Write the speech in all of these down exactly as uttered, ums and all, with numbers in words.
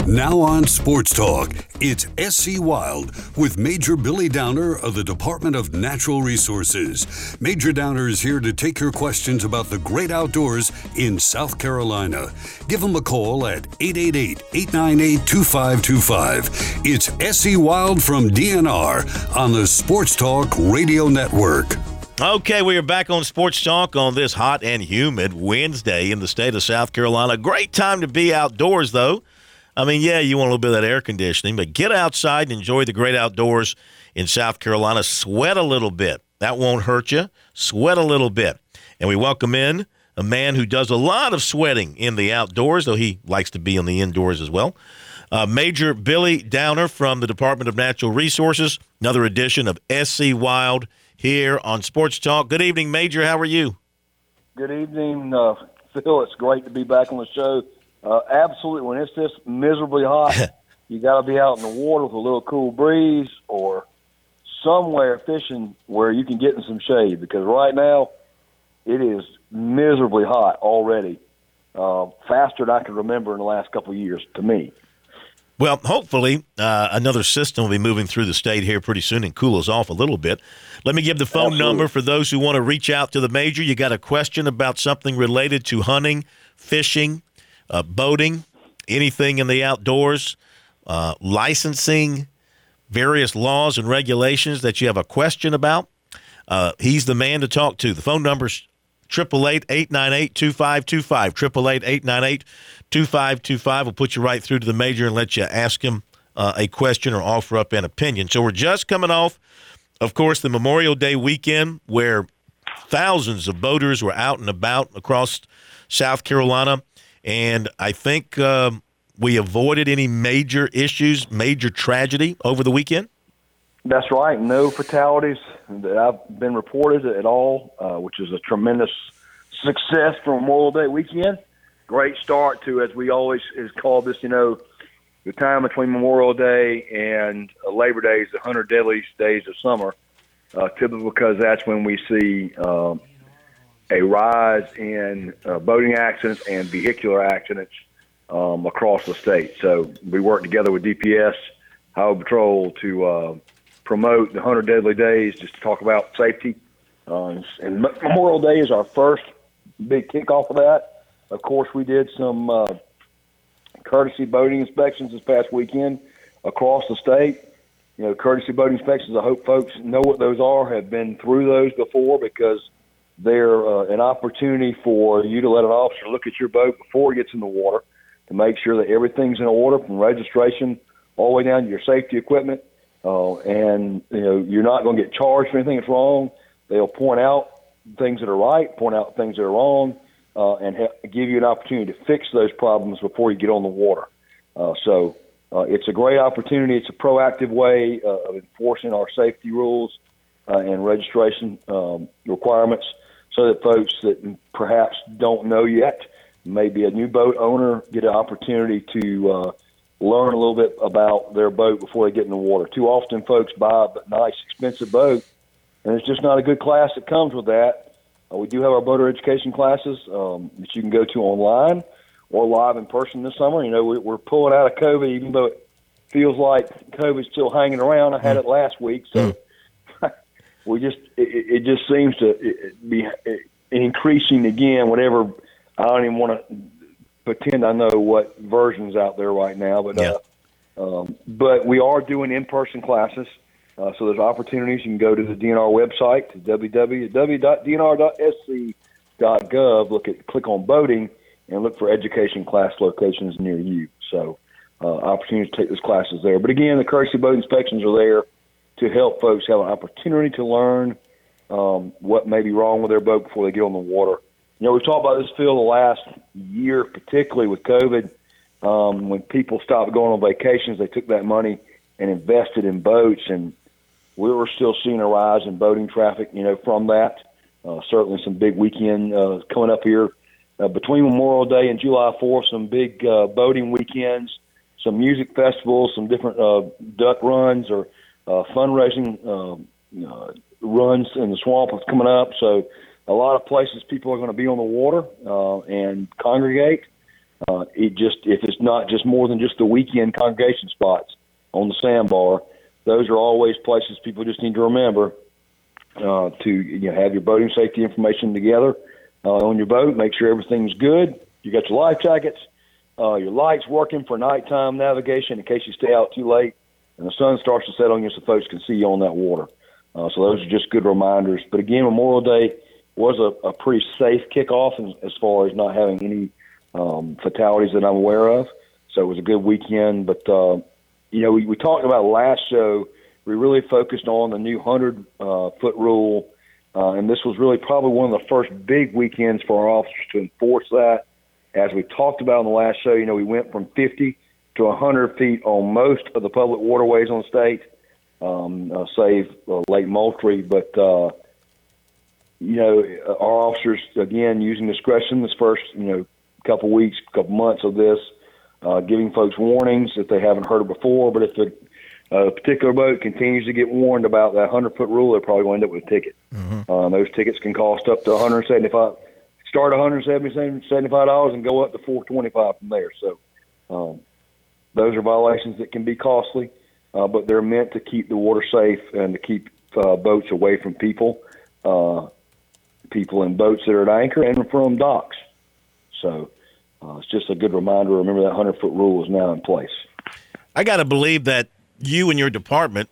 Now on Sports Talk, it's S C Wild with Major Billy Downer of the Department of Natural Resources. Major Downer is here to take your questions about the great outdoors in South Carolina. Give him a call at eight eight eight, eight nine eight, two five two five. It's S C Wild from D N R on the Sports Talk Radio Network. Okay, we are back on Sports Talk on this hot and humid Wednesday in the state of South Carolina. Great time to be outdoors, though. I mean, yeah, you want a little bit of that air conditioning, but get outside and enjoy the great outdoors in South Carolina. Sweat a little bit. That won't hurt you. Sweat a little bit. And we welcome in a man who does a lot of sweating in the outdoors, though he likes to be in the indoors as well. Uh, Major Billy Downer from the Department of Natural Resources. Another edition of S C Wild here on Sports Talk. Good evening, Major. How are you? Good evening, uh, Phil. It's great to be back on the show. Uh, absolutely. When it's this miserably hot, you got to be out in the water with a little cool breeze or somewhere fishing where you can get in some shade, because right now it is miserably hot already, uh, faster than I can remember in the last couple of years to me. Well, hopefully uh, another system will be moving through the state here pretty soon and cool us off a little bit. Let me give the phone Absolutely. number for those who want to reach out to the Major. You got a question about something related to hunting, fishing, uh, boating, anything in the outdoors, uh, licensing, various laws and regulations that you have a question about. Uh, he's the man to talk to. The phone number's eight eight eight, eight nine eight, two five two five, eight eight eight, eight nine eight, two five two five. We'll put you right through to the Major and let you ask him uh, a question or offer up an opinion. So we're just coming off, of course, the Memorial Day weekend, where thousands of boaters were out and about across South Carolina, and I think um, we avoided any major issues, major tragedy over the weekend. That's right. No fatalities that I've been reported at all, uh, which is a tremendous success for Memorial Day weekend. Great start to, as we always is called this, you know, the time between Memorial Day and uh, Labor Day is the one hundred deadliest days of summer, uh, typically because that's when we see um, a rise in uh, boating accidents and vehicular accidents um, across the state. So we work together with D P S, Highway Patrol to uh, promote the one hundred Deadly Days, just to talk about safety. Uh, and Memorial Day is our first big kickoff of that. Of course, we did some uh, courtesy boating inspections this past weekend across the state. You know, courtesy boating inspections, I hope folks know what those are, have been through those before, because they're uh, an opportunity for you to let an officer look at your boat before it gets in the water to make sure that everything's in order, from registration all the way down to your safety equipment. Uh, and, you know, you're not going to get charged for anything that's wrong. They'll point out things that are right, point out things that are wrong, uh, and ha- give you an opportunity to fix those problems before you get on the water. Uh, so uh, it's a great opportunity. It's a proactive way uh, of enforcing our safety rules uh, and registration um, requirements, so that folks that perhaps don't know yet, maybe a new boat owner, get an opportunity to uh, learn a little bit about their boat before they get in the water. Too often folks buy a nice, expensive boat, and it's just not a good class that comes with that. Uh, we do have our boater education classes um, that you can go to online or live in person this summer. You know, we, we're pulling out of COVID, even though it feels like COVID's still hanging around. I had it last week, so we just it, it just seems to be increasing again. Whatever, I don't even want to pretend I know what version's out there right now, but yeah. uh, um, but we are doing in-person classes, uh, so there's opportunities. You can go to the D N R website, to w w w dot d n r dot s c dot gov, look at click on boating, and look for education class locations near you. So uh, opportunities to take those classes there. But again, the courtesy boat inspections are there to help folks have an opportunity to learn um, what may be wrong with their boat before they get on the water. You know, we've talked about this, Phil, the last year, particularly with COVID. Um, when people stopped going on vacations, they took that money and invested in boats, and we were still seeing a rise in boating traffic, you know, from that. Uh, certainly some big weekend uh, coming up here. Uh, between Memorial Day and July fourth, some big uh, boating weekends, some music festivals, some different uh, duck runs or uh, fundraising uh, uh, runs in the swamp that's coming up. So a lot of places people are going to be on the water uh, and congregate. Uh, it just if it's not just more than just the weekend congregation spots on the sandbar, those are always places people just need to remember uh, to you know, have your boating safety information together uh, on your boat. Make sure everything's good. You got your life jackets, uh, your lights working for nighttime navigation in case you stay out too late and the sun starts to set on you so folks can see you on that water. Uh, so those are just good reminders. But again, Memorial Day was a, a pretty safe kickoff as, as far as not having any um, fatalities that I'm aware of. So it was a good weekend. But, uh, you know, we, we talked about last show, we really focused on the new hundred-foot uh, rule. Uh, and this was really probably one of the first big weekends for our officers to enforce that. As we talked about on the last show, you know, we went from fifty to one hundred feet on most of the public waterways on the state, um, uh, save uh, Lake Moultrie. But, uh, you know, our officers, again, using discretion this first, you know, couple weeks, couple months of this, uh, giving folks warnings if they haven't heard it before. But if the uh, particular boat continues to get warned about that hundred-foot rule, they're probably going to end up with a ticket. Mm-hmm. Um, those tickets can cost up to one hundred seventy-five dollars. Start one hundred seventy-five dollars and go up to four hundred twenty-five dollars from there. So um, those are violations that can be costly, uh, but they're meant to keep the water safe and to keep uh, boats away from people, uh, people in boats that are at anchor and from docks. So uh, it's just a good reminder. Remember that hundred-foot rule is now in place. I got to believe that you and your department,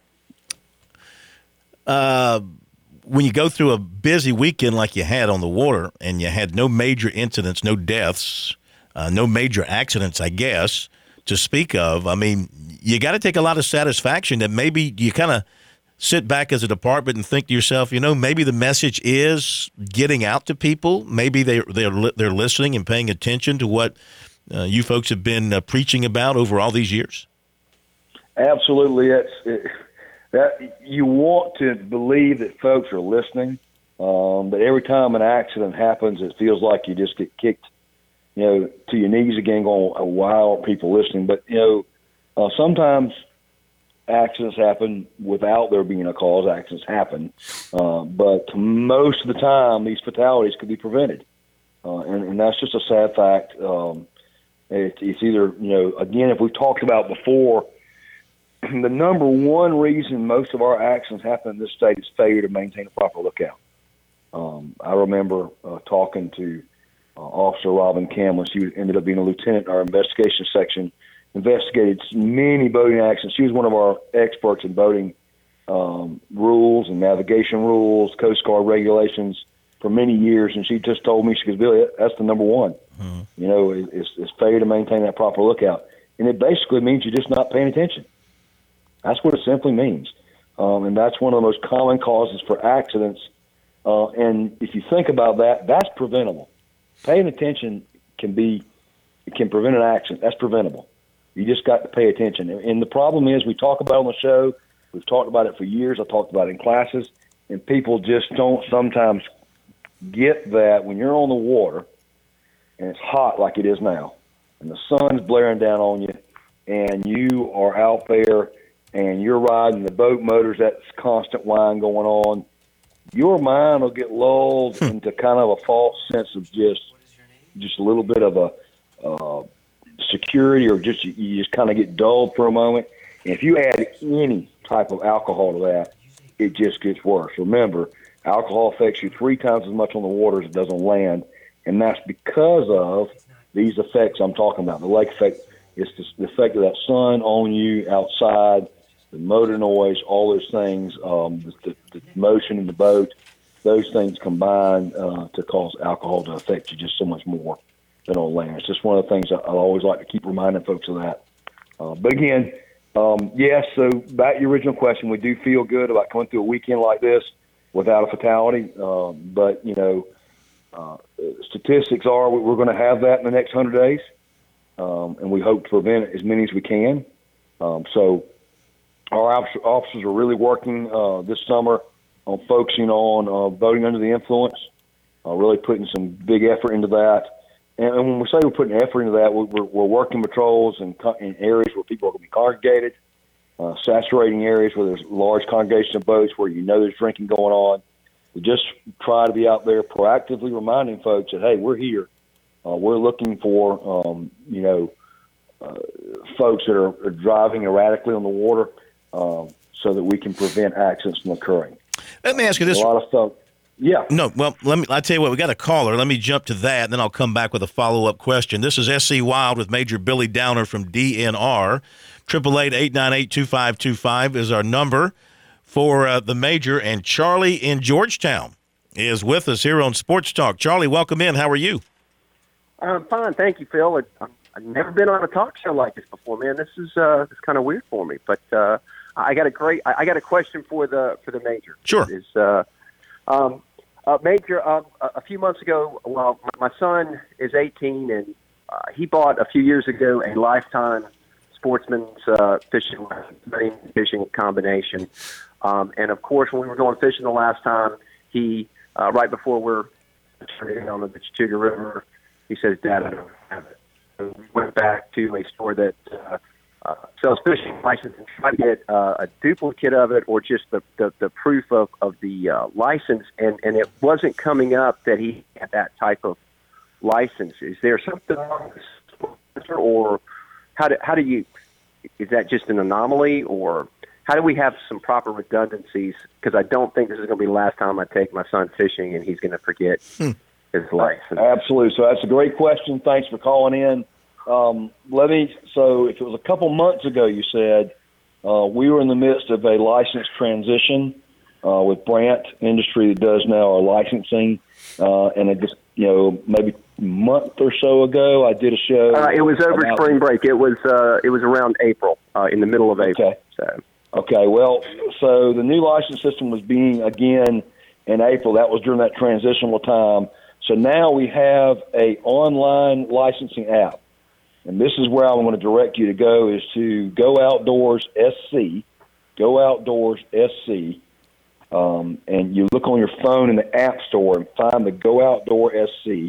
uh, when you go through a busy weekend like you had on the water and you had no major incidents, no deaths, uh, no major accidents, I guess, to speak of, I mean, you got to take a lot of satisfaction that maybe you kind of sit back as a department and think to yourself, you know, maybe the message is getting out to people. Maybe they, they're, they're listening and paying attention to what uh, you folks have been uh, preaching about over all these years. Absolutely. It's, it, that you want to believe that folks are listening, um, but every time an accident happens, it feels like you just get kicked, you know, to your knees again, going, oh, why aren't people listening? But, you know, uh, sometimes accidents happen without there being a cause. Accidents happen. Uh, but most of the time, these fatalities could be prevented. Uh, and, and that's just a sad fact. Um, it, it's either, you know, again, if we've talked about before, the number one reason most of our accidents happen in this state is failure to maintain a proper lookout. Um, I remember uh, talking to uh, Officer Robin Camlin. She ended up being a lieutenant in our investigation section, investigated many boating accidents. She was one of our experts in boating um, rules and navigation rules, Coast Guard regulations for many years, and she just told me, she goes, Billy, that's the number one. Mm-hmm. You know, it's, it's failure to maintain that proper lookout. And it basically means you're just not paying attention. That's what it simply means. Um, and that's one of the most common causes for accidents. Uh, and if you think about that, that's preventable. Paying attention can be, it can prevent an accident. That's preventable. You just got to pay attention. And the problem is, we talk about it on the show, we've talked about it for years, I talked about it in classes, and people just don't sometimes get that when you're on the water and it's hot like it is now, and the sun's blaring down on you, and you are out there and you're riding the boat motors, that constant whine going on, your mind will get lulled into kind of a false sense of just just a little bit of a uh, security, or just you just kind of get dulled for a moment. And if you add any type of alcohol to that, it just gets worse. Remember, alcohol affects you three times as much on the water as it does on land, and that's because of these effects I'm talking about. The lake effect, it's the effect of that sun on you outside, the motor noise, all those things, um, the, the motion in the boat, those things combine uh, to cause alcohol to affect you just so much more than on land. It's just one of the things I, I always like to keep reminding folks of that. Uh, but again, um, yes, so back to your original question, we do feel good about coming through a weekend like this without a fatality. Um, but, you know, uh, statistics are we're going to have that in the next one hundred days, um, and we hope to prevent as many as we can. Um, so our officers are really working uh, this summer on focusing on uh, boating under the influence, uh, really putting some big effort into that. And, and when we say we're putting effort into that, we're, we're working patrols in, in areas where people are going to be congregated, uh, saturating areas where there's large congregation of boats where you know there's drinking going on. We just try to be out there proactively reminding folks that, hey, we're here. Uh, we're looking for, um, you know, uh, folks that are, are driving erratically on the water um, so that we can prevent accidents from occurring. Let me ask you this. A lot of folks. Yeah. No, well, let me. I tell you what, we got a caller. Let me jump to that, and then I'll come back with a follow-up question. This is S C Wild with Major Billy Downer from D N R. eight eight eight, eight nine eight, two five two five is our number for uh, the Major, and Charlie in Georgetown is with us here on Sports Talk. Charlie, welcome in. How are you? I'm fine, thank you, Phil. I, I've never been on a talk show like this before, man. This is uh, this is kind of weird for me, but uh, I got a great. I, I got a question for the for the Major. Sure. Is uh, um, uh, Major? Uh, a few months ago, well, my son is eighteen, and uh, he bought a few years ago a lifetime Sportsman's uh, fishing fishing combination. Um, and of course, when we were going fishing the last time, he uh, right before we're turning on the Chattooga River, he says, "Dad, I don't have it." So we went back to a store that uh, uh, sells fishing license and tried to get uh, a duplicate of it or just the, the, the proof of, of the uh, license, and, and it wasn't coming up that he had that type of license. Is there something wrong with this, or how do, how do you, is that just an anomaly, or how do we have some proper redundancies? Because I don't think this is going to be the last time I take my son fishing and he's going to forget hmm. his license. Absolutely. So that's a great question. Thanks for calling in. Um, let me, so if it was a couple months ago, you said, uh, we were in the midst of a license transition uh, with Brandt Industry that does now our licensing. Uh, and it just, you know, maybe a month or so ago, I did a show. Uh, it was over about, spring break. It was, uh, it was around April, uh, in the middle of April. Okay. So. Okay. Well, so the new license system was being again in April. That was during that transitional time. So now we have a online licensing app. And this is where I want to direct you to go, is to Go Outdoors S C, Go Outdoors S C, um, and you look on your phone in the App Store and find the Go Outdoor S C,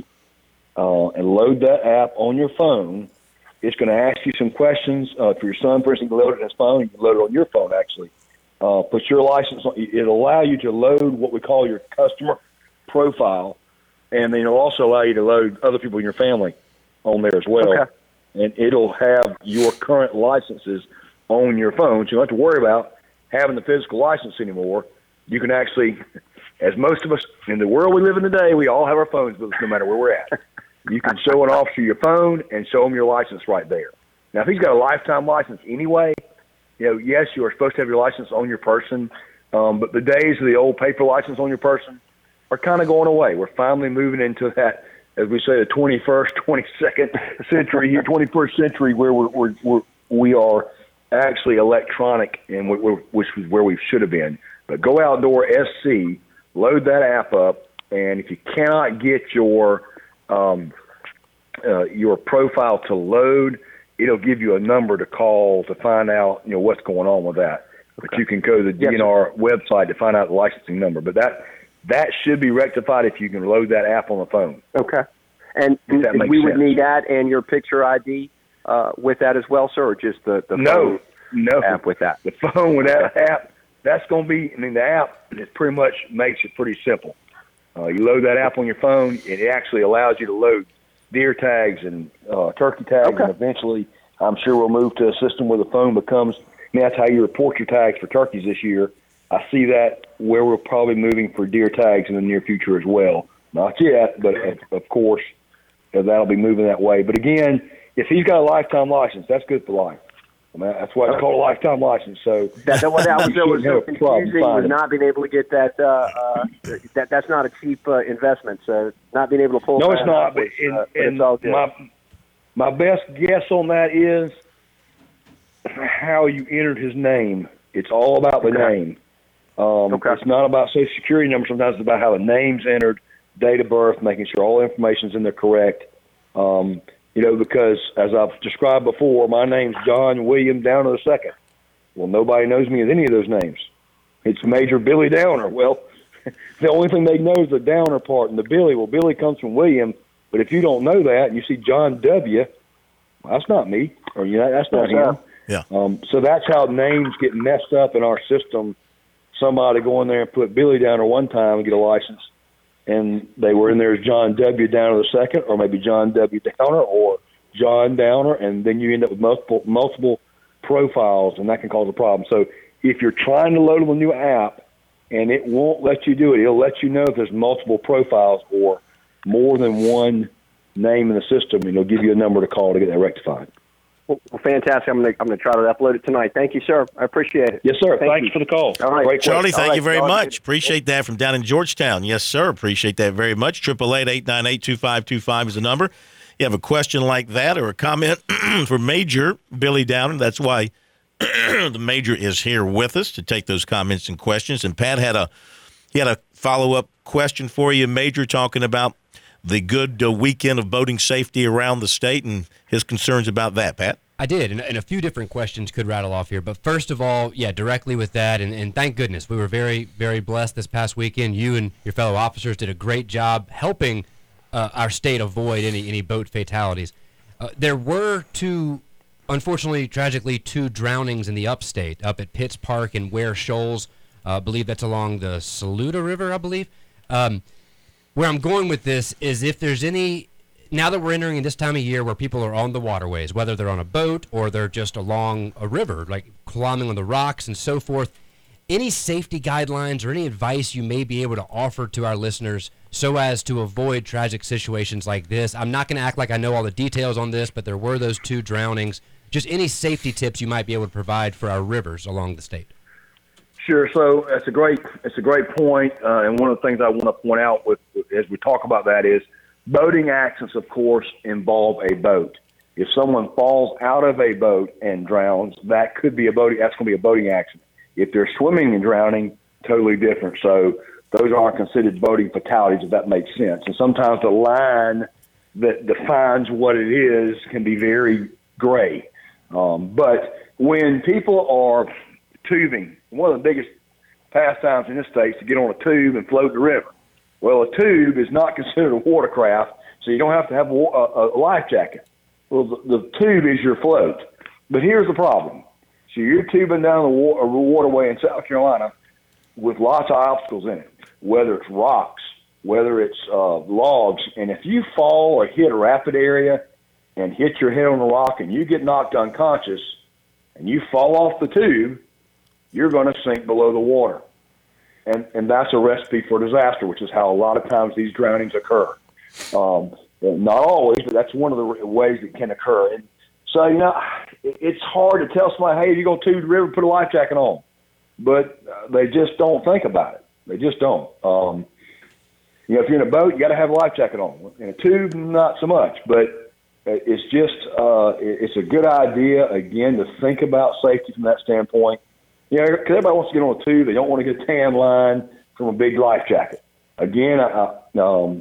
uh, and load that app on your phone. It's going to ask you some questions. Uh, for your son, for instance, you can load it on his phone. You can load it on your phone, actually. Uh, put your license on. It'll allow you to load what we call your customer profile, and then it'll also allow you to load other people in your family on there as well. Okay. And it'll have your current licenses on your phone, so you don't have to worry about having the physical license anymore. You can actually, as most of us in the world we live in today, we all have our phones with us no matter where we're at. You can show an officer your phone and show them your license right there. Now, if he's got a lifetime license anyway, you know, yes, you are supposed to have your license on your person, um, but the days of the old paper license on your person are kind of going away. We're finally moving into that, as we say, the twenty-first, twenty-second century here, twenty-first century, where we're, we're, we're, we are actually electronic, and we're, which was where we should have been. But Go Outdoor S C, load that app up, and if you cannot get your um, uh, your profile to load, it'll give you a number to call to find out, you know, what's going on with that. Okay. But you can go to the D N R yes, website to find out the licensing number. But that that should be rectified if you can load that app on the phone. Okay. And we sense. would need that and your picture I D uh, with that as well, sir, or just the, the no, phone no. app with that? The phone with that app, that's going to be, I mean, the app, it pretty much makes it pretty simple. Uh, you load that app on your phone, it actually allows you to load deer tags and uh, turkey tags, okay. and eventually I'm sure we'll move to a system where the phone becomes, I mean, that's how you report your tags for turkeys this year. I see that where we're probably moving for deer tags in the near future as well. Not yet, but of, of course, uh, that'll be moving that way. But again, if he's got a lifetime license, that's good for life. I mean, that's why it's called a lifetime license. So that, that, that was, that was so confusing with not being able to get that. Uh, uh, that that's not a cheap uh, investment. So not being able to pull. No, that it's not. But, was, in, uh, but in it's all good. my my best guess on that is how you entered his name. It's all about the okay. name. Um, okay. It's not about Social Security number. Sometimes it's about how the name's entered, date of birth, making sure all the information's in there correct. Um, you know, because as I've described before, my name's John William Downer the Second. Well, nobody knows me as any of those names. It's Major Billy Downer. Well, the only thing they know is the Downer part and the Billy. Well, Billy comes from William, but if you don't know that and you see John W., well, that's not me, or you know, that's not him. Yeah. Um, so that's how names get messed up in our system. Somebody go in there and put Billy Downer one time and get a license, and they were in there as John W. Downer the second, or maybe John W. Downer, or John Downer, and then you end up with multiple multiple profiles, and that can cause a problem. So if you're trying to load a new app and it won't let you do it, it'll let you know if there's multiple profiles or more than one name in the system, and it'll give you a number to call to get that rectified. Well, fantastic. I'm going to I'm going to try to upload it tonight. Thank you, sir. I appreciate it. Yes, sir. Thank Thanks you. for the call. All right. Great Charlie, question. thank All you right, very Charlie. much. Appreciate that from down in Georgetown. Yes, sir. Appreciate that very much. eight eight eight, eight nine eight, two five two five is the number. You have a question like that or a comment for Major Billy Downer. That's why the Major is here with us to take those comments and questions. And Pat had a he had a follow-up question for you, Major, talking about the good uh, weekend of boating safety around the state and his concerns about that, Pat. I did, and, and a few different questions could rattle off here. But first of all, yeah, directly with that, and, and thank goodness, we were very, very blessed this past weekend. You and your fellow officers did a great job helping uh, our state avoid any, any boat fatalities. Uh, there were two, unfortunately, tragically, two drownings in the upstate, up at Pitts Park and Ware Shoals. Uh, I believe that's along the Saluda River, I believe. Um, where I'm going with this is if there's any... Now that we're entering in this time of year where people are on the waterways, whether they're on a boat or they're just along a river, like climbing on the rocks and so forth, any safety guidelines or any advice you may be able to offer to our listeners so as to avoid tragic situations like this? I'm not going to act like I know all the details on this, but there were those two drownings. Just any safety tips you might be able to provide for our rivers along the state. Sure. So that's a great it's a great point, uh, and one of the things I want to point out with as we talk about that is boating accidents, of course, involve a boat. If someone falls out of a boat and drowns, that could be a boating. That's going to be a boating accident. If they're swimming and drowning, totally different. So those aren't considered boating fatalities, if that makes sense. And sometimes the line that defines what it is can be very gray. Um, but when people are tubing, one of the biggest pastimes in this state is to get on a tube and float the river. Well, a tube is not considered a watercraft, so you don't have to have a, a, a life jacket. Well, the, the tube is your float. But here's the problem. So you're tubing down the wa- waterway in South Carolina with lots of obstacles in it, whether it's rocks, whether it's uh, logs. And if you fall or hit a rapid area and hit your head on a rock and you get knocked unconscious and you fall off the tube, you're going to sink below the water. And, and that's a recipe for disaster, which is how a lot of times these drownings occur. Um, not always, but that's one of the ways it can occur. And so, you know, it's hard to tell somebody, hey, if you're going to tube the river, put a life jacket on. But uh, they just don't think about it. They just don't. Um, you know, if you're in a boat, you got to have a life jacket on. In a tube, not so much. But it's just, uh, it's a good idea, again, to think about safety from that standpoint. You know, because everybody wants to get on a tube. They don't want to get a tan line from a big life jacket. Again, I, um,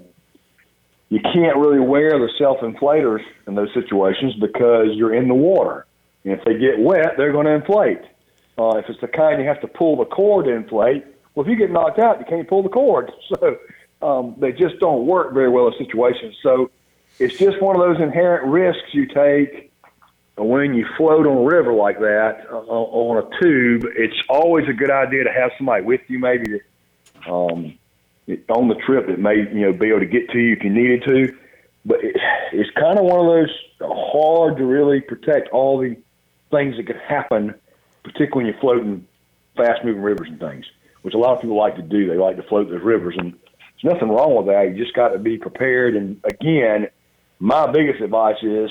you can't really wear the self-inflators in those situations because you're in the water. And if they get wet, they're going to inflate. Uh, if it's the kind you have to pull the cord to inflate, well, if you get knocked out, you can't pull the cord. So um, they just don't work very well in situations. So it's just one of those inherent risks you take when you float on a river like that uh, on a tube. It's always a good idea to have somebody with you, maybe that, um, on the trip that may you know be able to get to you if you needed to. But it, it's kind of one of those hard to really protect all the things that could happen, particularly when you're floating fast-moving rivers and things, which a lot of people like to do. They like to float those rivers, and there's nothing wrong with that. You just got to be prepared. And again, my biggest advice is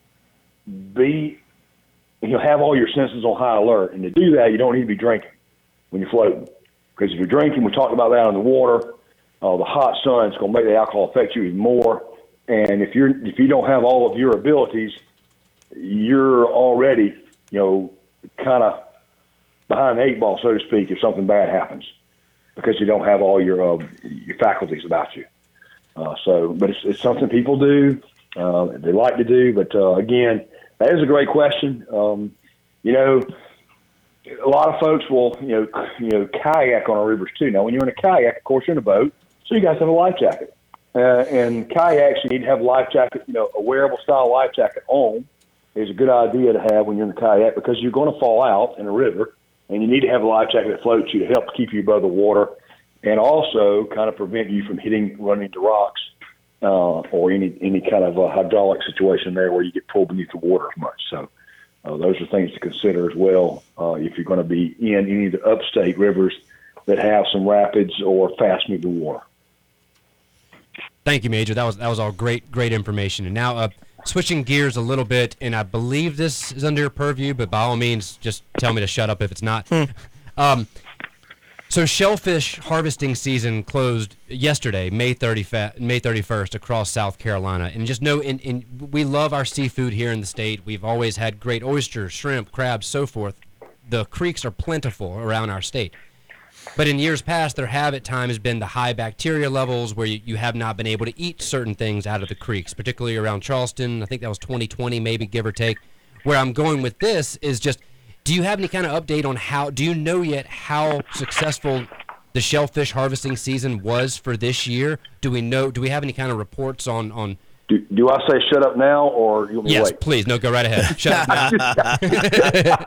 be, you know, have all your senses on high alert. And to do that, you don't need to be drinking when you're floating. Because if you're drinking, we talked about that in the water, uh, the hot sun is going to make the alcohol affect you even more. And if you're if you don't have all of your abilities, you're already, you know, kind of behind the eight ball, so to speak, if something bad happens, because you don't have all your uh, your faculties about you. Uh, so, but it's, it's something people do. Uh, they like to do. But uh, again, that is a great question. Um, you know, a lot of folks will, you know, you know, kayak on our rivers too. Now, when you're in a kayak, of course, you're in a boat, so you guys have a life jacket. Uh, and kayaks, you need to have a life jacket, you know, a wearable style life jacket on is a good idea to have when you're in the kayak, because you're going to fall out in a river, and you need to have a life jacket that floats you to help keep you above the water. and also kind of prevent you from hitting, running into rocks uh, or any any kind of a hydraulic situation there where you get pulled beneath the water as much. So uh, those are things to consider as well uh, if you're going to be in any of the upstate rivers that have some rapids or fast-moving water. Thank you, Major. That was that was all great, great information. And now, uh, switching gears a little bit, and I believe this is under your purview, but by all means, just tell me to shut up if it's not. Hmm. Um, so shellfish harvesting season closed yesterday, May thirty-first, May thirty-first, across South Carolina. And just know, in, in, we love our seafood here in the state. We've always had great oysters, shrimp, crabs, so forth. The creeks are plentiful around our state. But in years past, there have at times been the high bacteria levels where you, you have not been able to eat certain things out of the creeks, particularly around Charleston. I think that was twenty twenty, maybe, give or take. Where I'm going with this is just, do you have any kind of update on how, do you know yet how successful the shellfish harvesting season was for this year? Do we know, do we have any kind of reports on, on Do, do I say shut up now, or you want me yes, to wait? Please. No, go right ahead. Shut up now.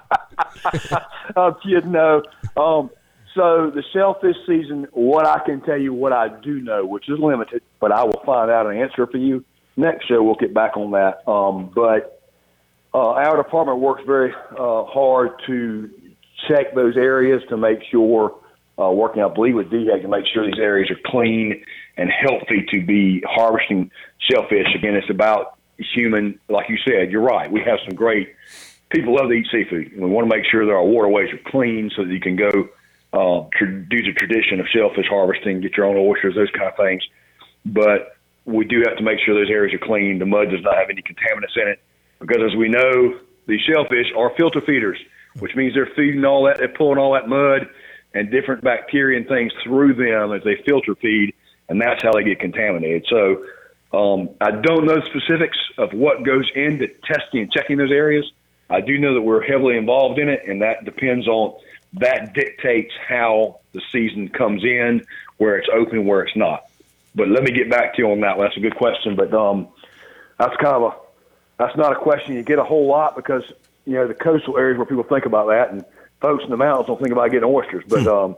I'm kidding. No. Um, so the shellfish season, what I can tell you, what I do know, which is limited, but I will find out an answer for you. Next show, we'll get back on that. Um, but uh, our department works very uh, hard to check those areas to make sure, uh, working, I believe, with D H E C to make sure these areas are clean and healthy to be harvesting shellfish. Again, it's about human, like you said, you're right. We have some great people love to eat seafood, and we want to make sure that our waterways are clean so that you can go uh, tr- do the tradition of shellfish harvesting, get your own oysters, those kind of things. But we do have to make sure those areas are clean. The mud does not have any contaminants in it, because as we know, these shellfish are filter feeders, which means they're feeding all that, they're pulling all that mud and different bacteria and things through them as they filter feed, and that's how they get contaminated. So um, I don't know specifics of what goes into testing and checking those areas. I do know that we're heavily involved in it, and that depends on, that dictates how the season comes in, where it's open, where it's not. But let me get back to you on that. That's a good question, but um, that's kind of a, that's not a question you get a whole lot, because, you know, the coastal areas where people think about that, and folks in the mountains don't think about getting oysters. But um,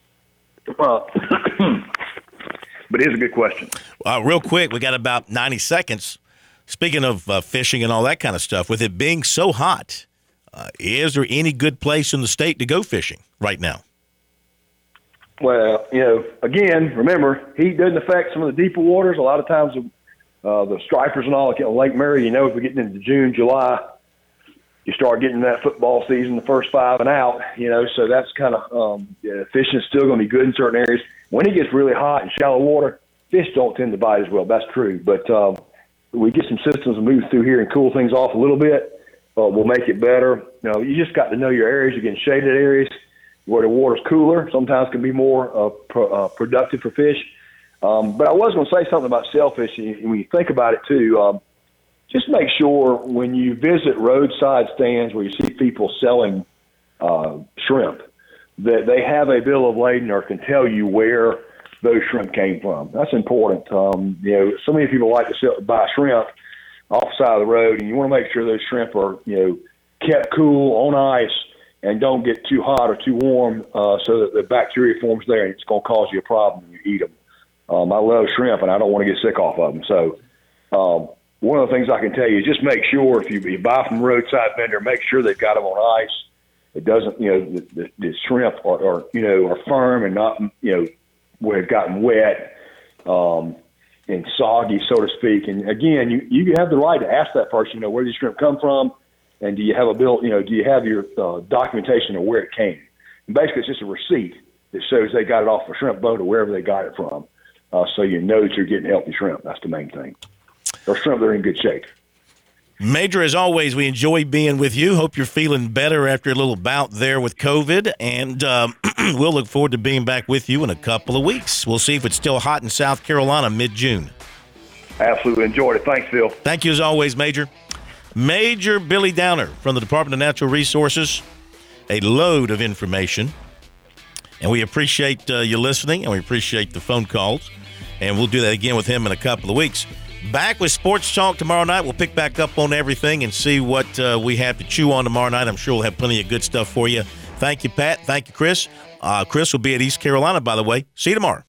uh, but it is a good question. Uh, real quick, we got about ninety seconds. Speaking of uh, fishing and all that kind of stuff, with it being so hot, uh, is there any good place in the state to go fishing right now? Well, you know, again, remember, heat doesn't affect some of the deeper waters. A lot of times, uh, the stripers and all, like on Lake Mary, you know, if we're getting into June, July, you start getting that football season, the first five and out, you know, so that's kind of, um, yeah, fishing is still going to be good in certain areas. When it gets really hot and shallow water, fish don't tend to bite as well. That's true. But um, we get some systems and move through here and cool things off a little bit. Uh, we'll make it better. You know, you just got to know your areas. You're getting shaded areas where the water's cooler. Sometimes can be more uh, pro, uh, productive for fish. Um, but I was going to say something about shellfish. When you think about it too, um, just make sure when you visit roadside stands where you see people selling uh, shrimp, that they have a bill of lading or can tell you where those shrimp came from. That's important. Um, you know, so many people like to sell, buy shrimp off the side of the road, and you want to make sure those shrimp are, you know, kept cool on ice and don't get too hot or too warm, uh, so that the bacteria forms there and it's going to cause you a problem when you eat them. Um, I love shrimp, and I don't want to get sick off of them. So um, one of the things I can tell you is just make sure if you, you buy from a roadside vendor, make sure they've got them on ice. It doesn't, you know, the, the, the shrimp are, are, you know, are firm and not, you know, where it's gotten wet um, and soggy, so to speak. And again, you, you have the right to ask that person, you know, where these shrimp come from, and do you have a bill, you know, do you have your uh, documentation of where it came? And basically, it's just a receipt that shows they got it off a shrimp boat or wherever they got it from. Uh, so you know that you're getting healthy shrimp. That's the main thing. Or shrimp that are in good shape. Major, as always, we enjoy being with you. Hope you're feeling better after a little bout there with COVID, and um, we'll look forward to being back with you in a couple of weeks. We'll see if it's still hot in South Carolina mid-June. Absolutely enjoyed it. Thanks, Phil. Thank you as always, Major. Major Billy Downer from the Department of Natural Resources. A load of information, and we appreciate uh, you listening, and we appreciate the phone calls, and we'll do that again with him in a couple of weeks. Back with Sports Talk tomorrow night. We'll pick back up on everything and see what uh, we have to chew on tomorrow night. I'm sure we'll have plenty of good stuff for you. Thank you, Pat. Thank you, Chris. Uh, Chris will be at East Carolina, by the way. See you tomorrow.